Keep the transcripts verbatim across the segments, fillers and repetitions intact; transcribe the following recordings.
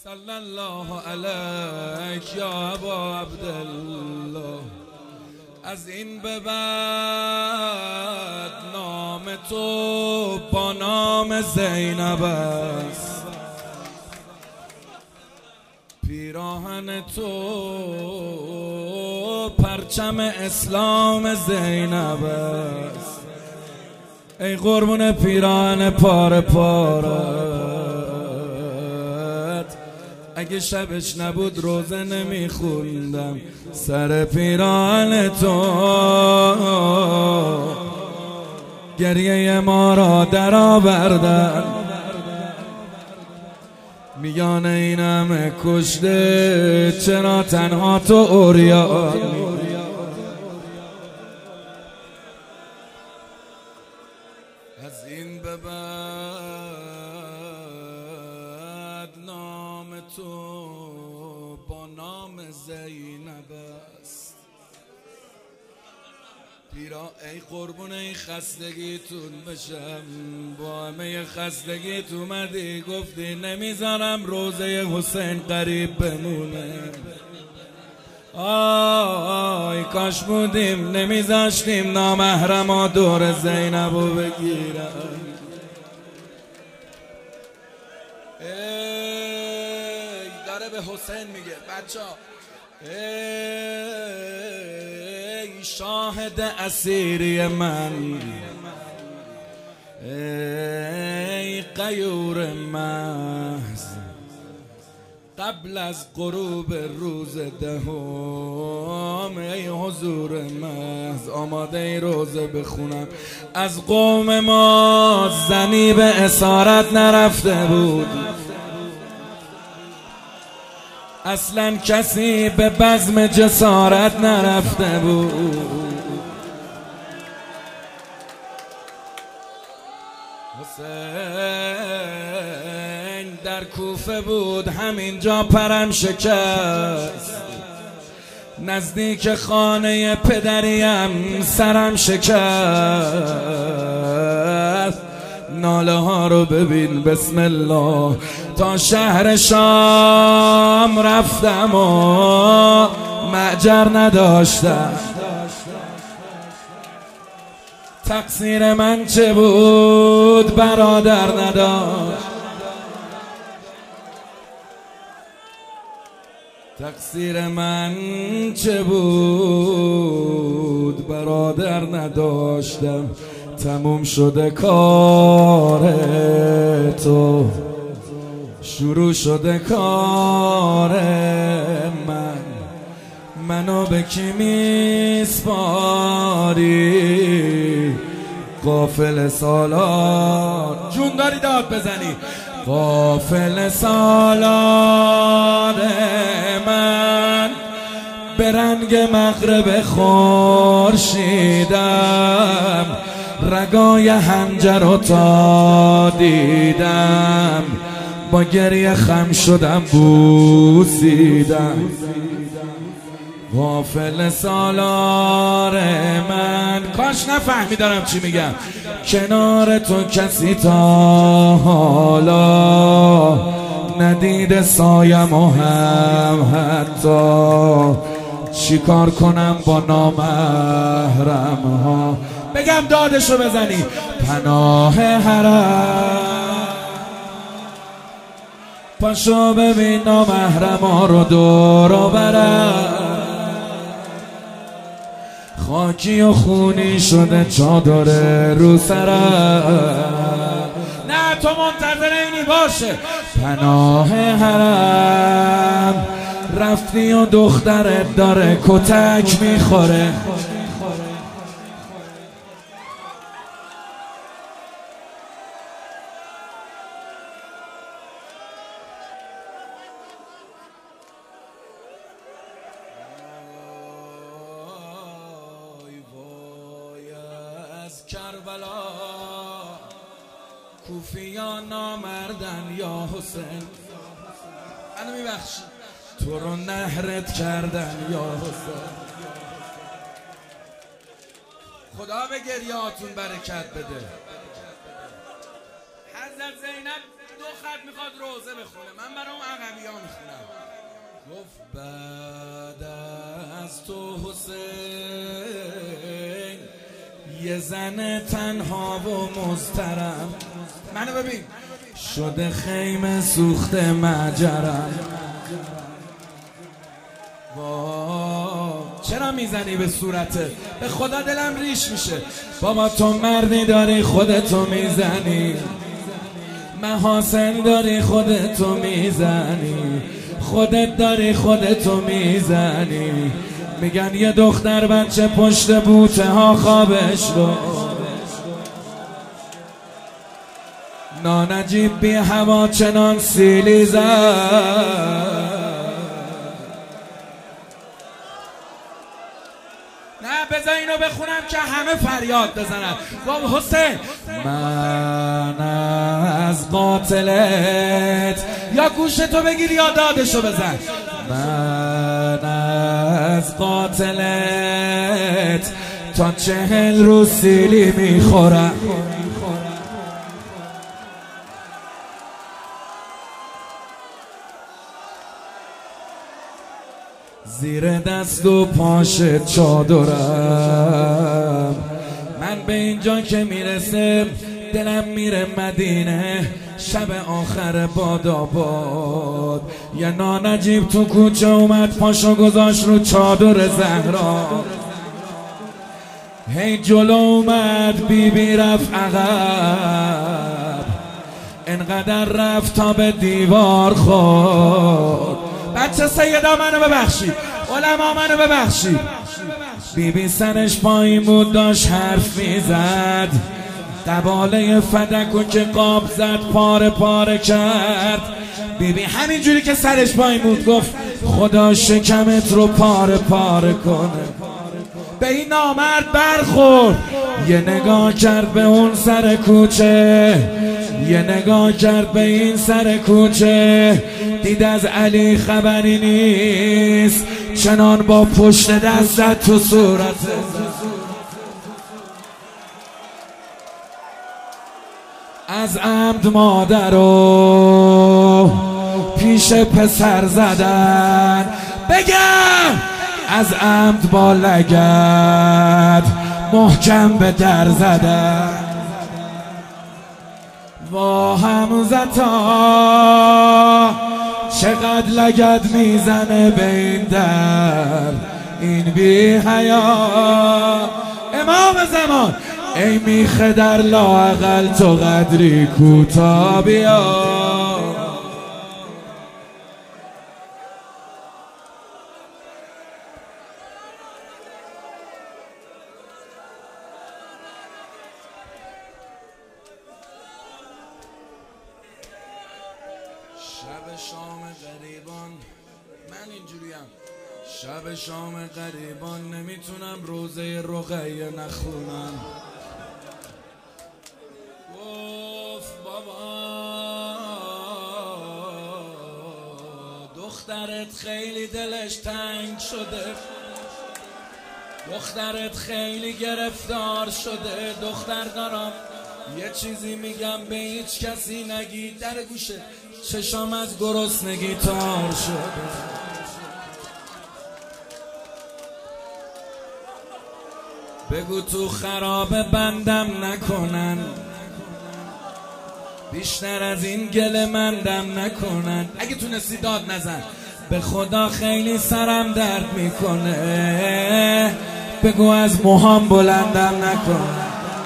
صلی الله علیک یا ابا عبدالله. از این به بعد نام تو با نام زینب است، پیراهن تو پرچم اسلام زینب است. ای قربون پیراهن پاره پارت، اگه شبش نبود روزه نمیخوندم. سر پیراهن تو گریه ما را در آوردن، میان این همه کشته چرا تنها تو عریانی؟ از این به بعد نام تو با نام زینب است. پیرا ای قربون این خستگیتون بشم، با همه خستگیت اومدی گفتی نمیذارم روزه حسین قریب بمونه. آی کاش بودیم نمیذاشتیم نامحرما دور زینبو بگیرن. ای داره به حسین میگه بچه ها، ای شاهد اسیری من، ای غیور محض، قبل از غروب روز دهم ای حضور محض آماده ای روزه بخونم. از قوم ما زنی به اسارت نرفته بود، اصلا کسی به بزم جسارت نرفته بود. حسین در کوفه بود، همینجا پرم شکست، نزدیک خانه پدریم سرم شکست. ناله ها رو ببین بسم الله، تا شهر شام رفتم و معجر نداشتم. تقصیر من چه بود برادر نداشت، تقصیر من چه بود برادر نداشتم. تموم شده کار تو، شروع شده کار من. منو به کی میسپاری غافل سالار؟ جون داری داد بزنی. غافل سالار من به رنگ مغرب خورشیدم، رگای حنجر رو تا دیدم، با گریه خم شدم بوسیدم. غافل سالار من، کاش نفهمی دارم چی میگم. کنار تو کسی تا حالا ندیده سایم و هم حتی چی کار کنم با نامحرم ها؟ بگم دادشو بزنی. پناه حرم پاشو ببین نامحرم ها رو دور و برم، خاکی و خونی شده چادر رو سرم. نه تو منتظر اینی باشه. پناه حرم رفتی و دخترت داره کتک میخوره. کربلا کوفیان نامردن یا حسین، منو میبخشی تو رو نهرت کردن یا حسین. خدا به گریهاتون برکت بده. حضرت زینب دختر خط میخواد روزه بخونه، من برای اون عقبی ها میخونم. گفت بعد از تو حسین یه زن تنها و مضطرم، منو ببین، شده خیمه سوخت مجرم. وا چرا میزنی به صورته؟ به خدا دلم ریش میشه. بابا تو مردی داری خودتو میزنی، محاسن داری خودتو میزنی، خودت داری خودتو میزنی. میگن یه دختر بچه پشت بوته ها خوابش رو، نانجیب بی هوا چنان سیلی زد. نه بذار اینو بخونم که همه فریاد بزنن. گفت حسین من از قاتلت، یا گوشتو بگیر یا دادشو بزن، من از قاتلت تا چهل روز سیلی میخورم. زیر دست و پاش چادرم، من به اینجا که میرسه دلم میره مدینه. شب آخر باداباد یه نانجیب تو کوچه اومد، پاشو گذاشت رو چادر زهرا. هی جلو اومد، بی بی رفت عقب، انقدر رفت تا به دیوار خورد. بچه سیدا منو ببخشید، علما منو ببخشید. بی بی سرش پایین بود، داشت حرف میزد، قباله فدکو که قاب زد پاره پاره کرد. بی بی همینجوری که سرش پایین بود گفت خدا شکمت رو پاره پاره کنه. به این نامرد برخورد، یه نگاه کرد به اون سر کوچه، یه نگاه کرد به این سر کوچه، دید از علی خبری نیست، چنان با پشت دست تو صورت. از عمد مادرو پیش پسر زدن، بگم از عمد با لگد محکم به در زدن. وا حمزتا چقدر لگد میزنه به این در، این بی حیا امام زمان. ای میخه در لااقل تو قدری کوتا بیا. شب شام غریبان، من اینجوریم، شب شام غریبان نمیتونم روزه رقیه نخونم. گفت بابا دخترت خیلی دلش تنگ شده، دخترت خیلی گرفتار شده. دختر دارم یه چیزی میگم به هیچ کسی نگی، در گوشه چشام از گرسنگی تار شده. بگو تو خرابه بندم نکنن، بیشتر از این گله مندم نکنن. اگه تونستی داد نزن، به خدا خیلی سرم درد میکنه. بگو از موهام بلندم نکنن.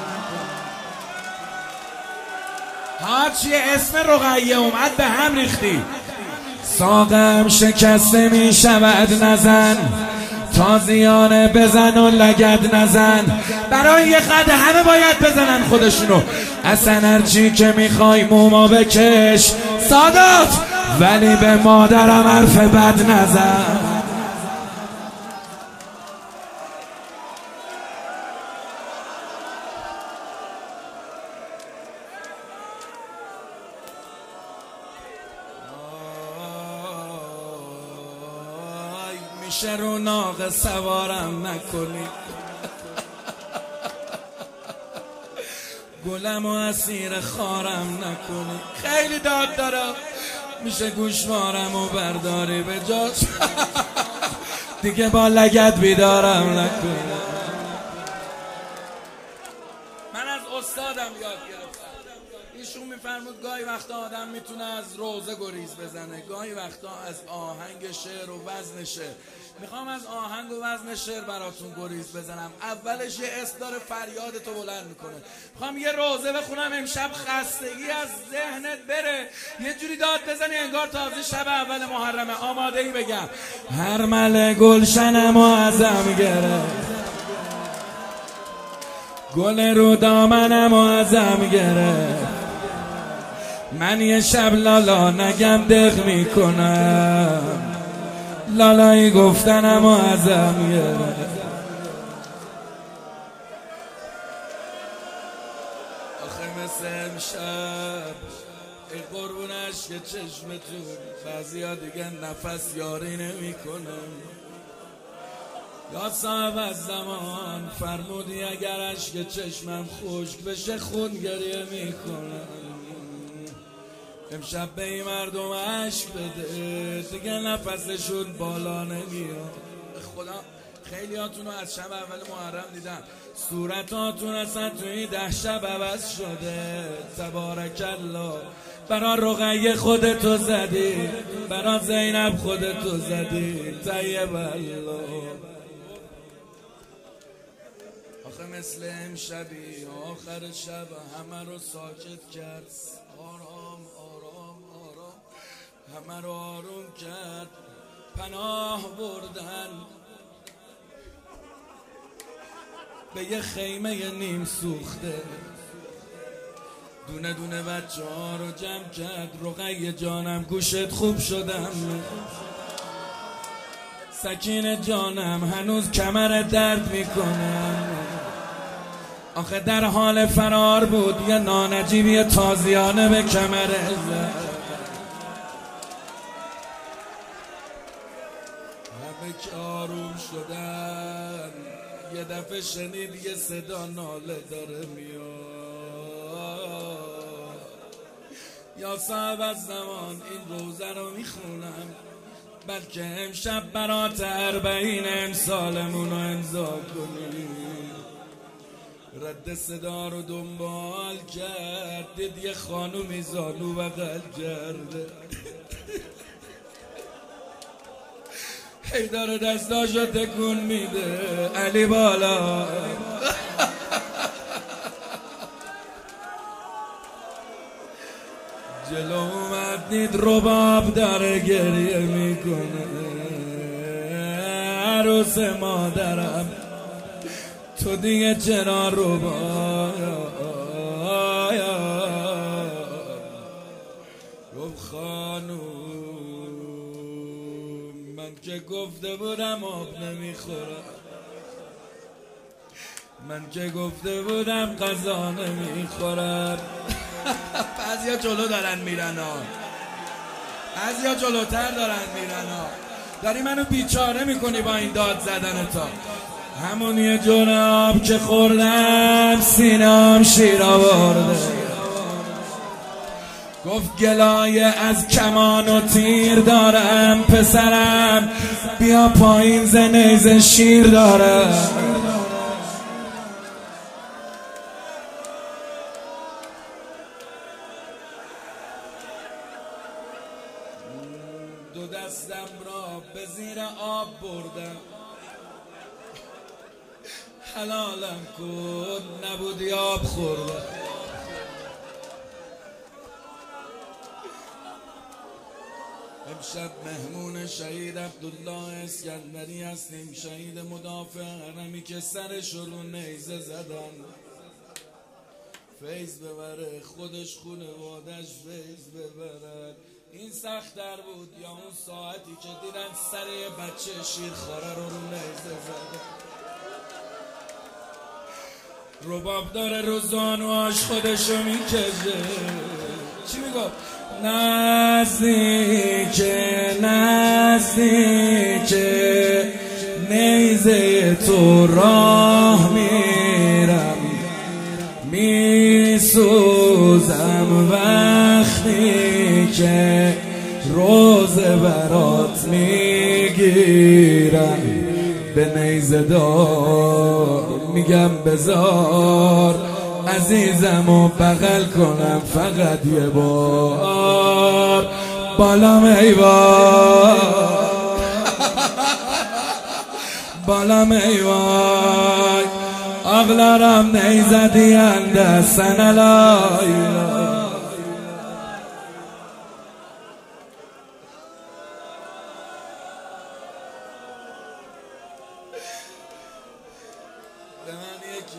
هرچی اسم رقیه اومد به هم ریختی. ساقم شکسته میشود نزن، تازیانه بزن و لگد نزن. برای یه قد همه باید بزنن خودشونو. اصلا هرچی که میخوای موما بکش سادات، ولی به مادرم حرف بد نزن. میشه رو ناقه سوارم نکنی. گلم و اسیر خارم نکنی. خیلی داد داره، میشه گوشوارم و برداری به جاش دیگه با لگد بیدارم نکنی. من از استادم یاد گرفتم، ایشون میفرمود گاهی وقتا آدم میتونه از روزه گریز بزنه، گاهی وقتا از آهنگ شعر و وزن شعر. میخوام از آهنگ و وزن شعر براتون گریز بزنم. اولش یه اسم داره فریادتو بلند میکنه. میخوام یه روزه بخونم امشب خستگی از ذهنت بره، یه جوری داد بزنی انگار تازه شب اول محرمه. آماده ای بگم؟ هر مل گلشنم و ازم گرفت، گل رو دامنم و ازم گرفت، من یه شب لالا نگم دق میکنم، لالایی گفتنم و ازم گرفت. آخه مثل امشب ای قربونش که چشمتون بعضیا دیگه نفس یاری نمیکنم. یا صاحب از زمان فرمودی اگر اشک چشمم خشک بشه خون گریه میکنم. امشب به این مردم عشق بده، دیگه نفسشون بالا نمیاد. خدا خیلی هاتون رو از شب اول محرم دیدم، صورتاتون اصلا توی ده شب عوض شده. تبارک الله. برا رقیه خودتو زدی، برا زینب خودتو زدی. طیب الله. آخه مثل امشبی آخر شب همه رو ساکت کرد، آرام آرام آرام همه رو آروم کرد. پناه بردن به یه خیمه نیم سوخته، دونه دونه بچه ها رو جمع کرد. رقیه جانم گوشت خوب شدم، سکینه جانم هنوز کمر درد میکنم. آخه در حال فرار بود، یه نانجیبی تازیانه به کمر زد. همه که آروم شدن یه دفعه شنید یه صدا ناله داره میاد. یا صاحب از زمان این روزه رو میخونم، بلکه امشب برات اربعین امسالمون رو امضا کنی. رد صدا رو دنبال کرد، دید یه خانومی زانو بغل کرده، هی داره دستاشو تکون میده. علی بالا. جلو اومد دید رباب داره گریه میکنه. عروس مادرم تو دیگه چرا رباب؟ گفت خانوم من که گفته بودم آب نمیخورم، من که گفته بودم غذا نمیخورم. بعضیا جلو دارن میرن ها، بعضیا جلوتر دارن میرن ها. داری منو بیچاره میکنی با این داد زدن تا. همون یه جون آب که خوردم سینام شیر آورده. گفت گلایه از کمان و تیر دارم پسرم، بیا پایین ز نیزه شیر دارم. دو دستم را به زیر آب بردم، حلالم کن نبودی آب خوردم. امشب مهمون شهید عبدالله اسکندری هستیم، شهید مدافع حرمی که سرش رو نیزه زدن. فیض ببره خودش خونوادش فیض ببرن. این سخت‌تر بود یا اون ساعتی که دیدن سر یه بچه شیرخواره رو رو نیزه زدن. رباب داره رو زانواش خودشو میکشه. چی میگفت؟ نزدیک نزدیک نیزه تو راه میرم، می سوزم وقتی که روزه برات میگیرم، به نیزه دار میگم بذار عزیزم و بغل کنم فقط یه بار. بالام ای وای بالام ای وای آقلارم نیزه دیانده سنلای به من یکی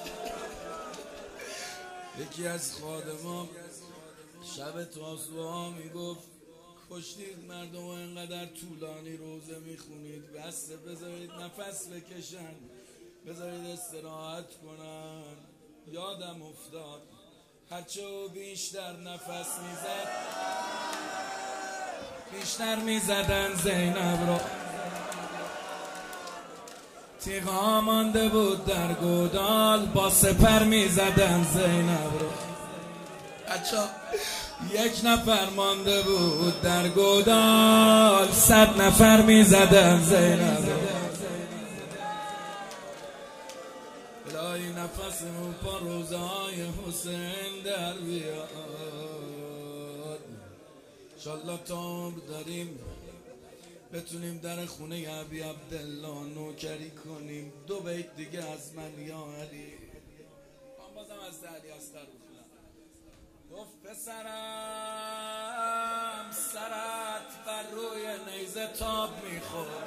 یکی از خادمان شب تاسوها میگفت کشتید مردم و اینقدر طولانی روزه میخونید، بسته بذارید نفس بکشن، بذارید استراحت کنن. یادم افتاد هرچه بیشتر نفس میزد بیشتر میزدن زینب را. تیغا مانده بود در گودال، با سپر میزدن زینب را. بچه یک نفر مانده بود در گودال، صد نفر میزدن زینب را. الهی نفسمون پا روزه های حسین در بیاد، انشالله تا عمر داریم بتونیم در خونه ابی عبدالله نوکری کنیم. دو بیت دیگه از من یا علی. بازم از علی اصغر بخونم. گفت پسرم سرت بر روی نیزه تاب میخور.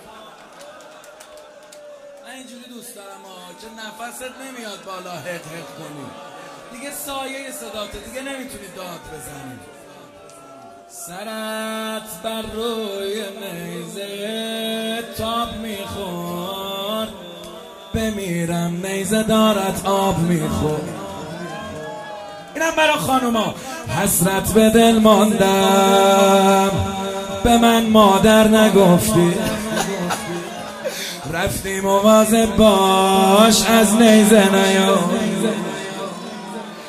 من اینجوری دوست دارم ها که نفست نمیاد بالا حق حق کنی، دیگه سایه صداته، دیگه نمیتونی داد بزنی. سرت بر روی نیزه تاب میخور، بمیرم نیزه دارت آب میخور. اینم برا خانوما. حسرت به دل ماندم به من مادر نگفتی، رفتی مواظب باش از نیزه نیا.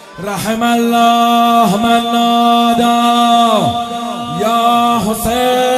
رحم الله من نادا یا حسین